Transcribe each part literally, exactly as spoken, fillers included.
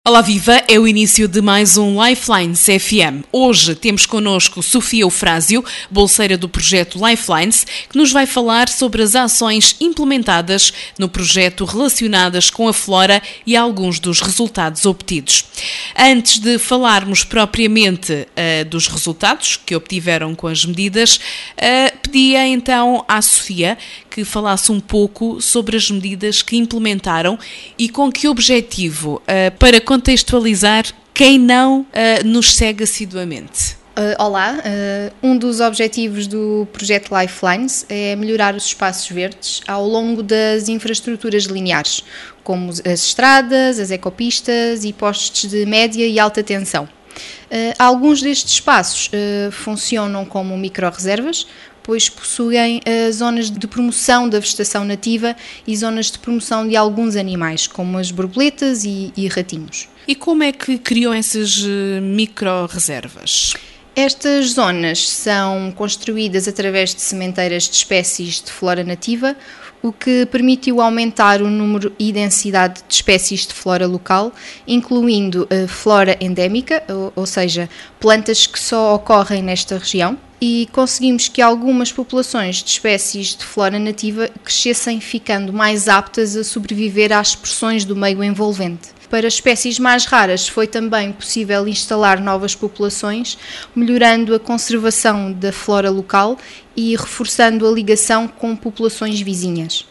Olá Viva, é o início de mais um Lifelines F M. Hoje temos connosco Sofia Eufrásio, bolseira do projeto Lifelines, que nos vai falar sobre as ações implementadas no projeto relacionadas com a flora e alguns dos resultados obtidos. Antes de falarmos propriamente uh, dos resultados que obtiveram com as medidas, uh, pedia então à Sofia que falasse um pouco sobre as medidas que implementaram e com que objetivo, uh, para contextualizar quem não uh, nos segue assiduamente. Uh, olá, uh, um dos objetivos do projeto Lifelines é melhorar os espaços verdes ao longo das infraestruturas lineares, como as estradas, as ecopistas e postes de média e alta tensão. Uh, alguns destes espaços uh, funcionam como micro-reservas, pois possuem uh, zonas de promoção da vegetação nativa e zonas de promoção de alguns animais, como as borboletas e, e ratinhos. E como é que criam essas uh, micro-reservas? Estas zonas são construídas através de sementeiras de espécies de flora nativa, o que permitiu aumentar o número e densidade de espécies de flora local, incluindo a flora endémica, ou, ou seja, plantas que só ocorrem nesta região, e conseguimos que algumas populações de espécies de flora nativa crescessem, ficando mais aptas a sobreviver às pressões do meio envolvente. Para espécies mais raras foi também possível instalar novas populações, melhorando a conservação da flora local e reforçando a ligação com populações vizinhas.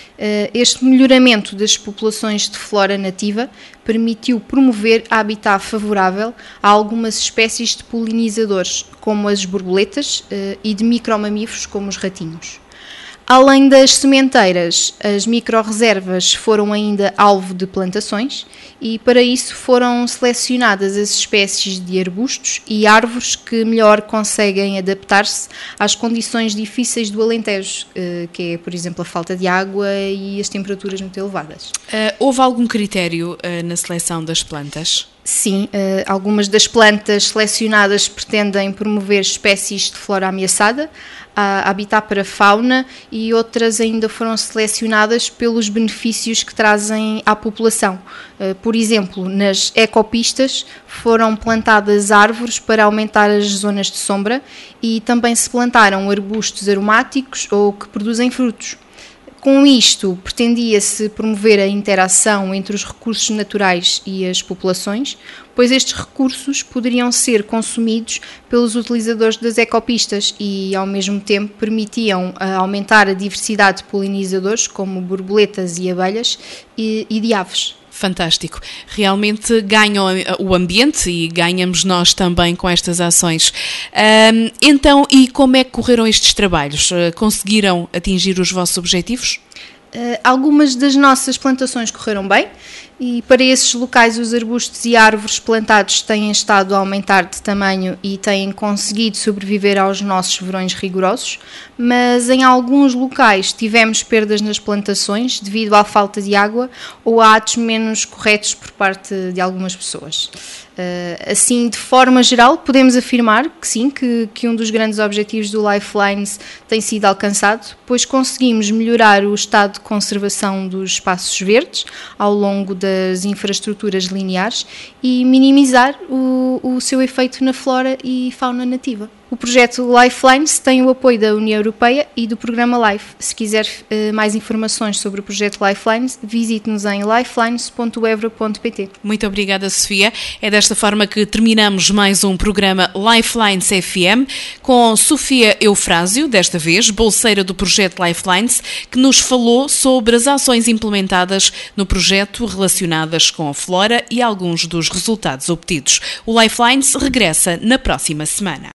Este melhoramento das populações de flora nativa permitiu promover habitat favorável a algumas espécies de polinizadores, como as borboletas, e de micromamíferos, como os ratinhos. Além das sementeiras, as micro-reservas foram ainda alvo de plantações e para isso foram selecionadas as espécies de arbustos e árvores que melhor conseguem adaptar-se às condições difíceis do Alentejo, que é, por exemplo, a falta de água e as temperaturas muito elevadas. Uh, houve algum critério uh, na seleção das plantas? Sim, algumas das plantas selecionadas pretendem promover espécies de flora ameaçada, habitat para fauna, e outras ainda foram selecionadas pelos benefícios que trazem à população. Por exemplo, nas ecopistas foram plantadas árvores para aumentar as zonas de sombra e também se plantaram arbustos aromáticos ou que produzem frutos. Com isto, pretendia-se promover a interação entre os recursos naturais e as populações, pois estes recursos poderiam ser consumidos pelos utilizadores das ecopistas e, ao mesmo tempo, permitiam aumentar a diversidade de polinizadores, como borboletas e abelhas, e, e de aves. Fantástico. Realmente ganham o ambiente e ganhamos nós também com estas ações. Um, então, e como é que correram estes trabalhos? Conseguiram atingir os vossos objetivos? Uh, algumas das nossas plantações correram bem e para esses locais os arbustos e árvores plantados têm estado a aumentar de tamanho e têm conseguido sobreviver aos nossos verões rigorosos, mas em alguns locais tivemos perdas nas plantações devido à falta de água ou a atos menos corretos por parte de algumas pessoas. Uh, assim, de forma geral, podemos afirmar que sim, que, que um dos grandes objetivos do Lifelines tem sido alcançado, pois conseguimos melhorar o estado de conservação dos espaços verdes ao longo das infraestruturas lineares e minimizar o, o seu efeito na flora e fauna nativa. O projeto Lifelines tem o apoio da União Europeia e do programa LIFE. Se quiser uh, mais informações sobre o projeto Lifelines, visite-nos em lifelines ponto evra ponto pt. Muito obrigada, Sofia. É desta forma que terminamos mais um programa Lifelines F M com Sofia Eufrásio, desta vez bolseira do projeto Lifelines, que nos falou sobre as ações implementadas no projeto relacionadas com a flora e alguns dos resultados obtidos. O Lifelines regressa na próxima semana.